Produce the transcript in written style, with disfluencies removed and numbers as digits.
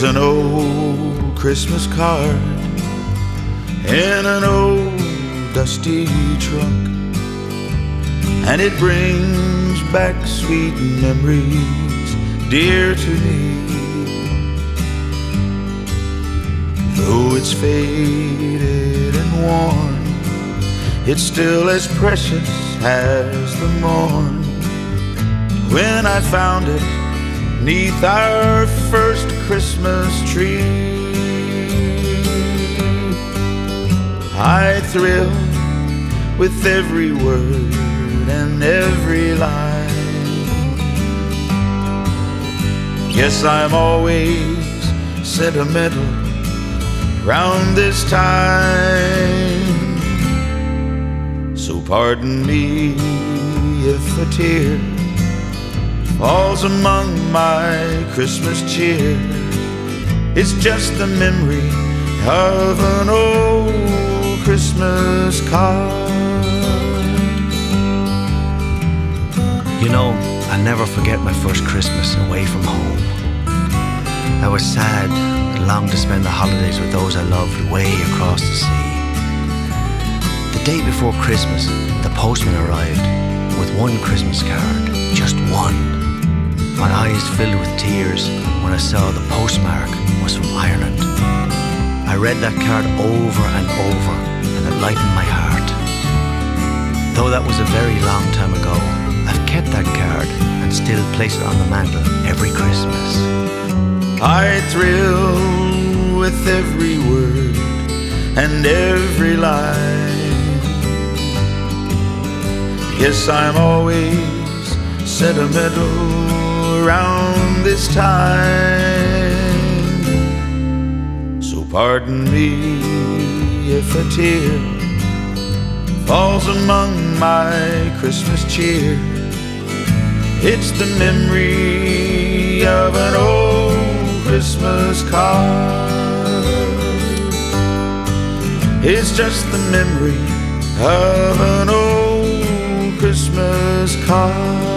an old Christmas card in an old dusty trunk, and it brings back sweet memories dear to me. Though it's faded and worn, it's still as precious as the morn when I found it 'neath our first Christmas tree. I thrill with every word and every line. Yes, I'm always sentimental round this time, so pardon me if a tear falls among my Christmas cheer. It's just the memory of an old Christmas card. You know, I'll never forget my first Christmas away from home. I was sad and longed to spend the holidays with those I loved way across the sea. The day before Christmas, the postman arrived with one Christmas card, just one. My eyes filled with tears when I saw the postmark was from Ireland. I read that card over and over, and it lightened my heart. Though that was a very long time ago, I've kept that card and still place it on the mantel every Christmas. I thrill with every word and every line. Yes, I'm always sentimental around this time, so pardon me if a tear falls among my Christmas cheer. It's the memory of an old Christmas card. It's just the memory of an old Christmas card.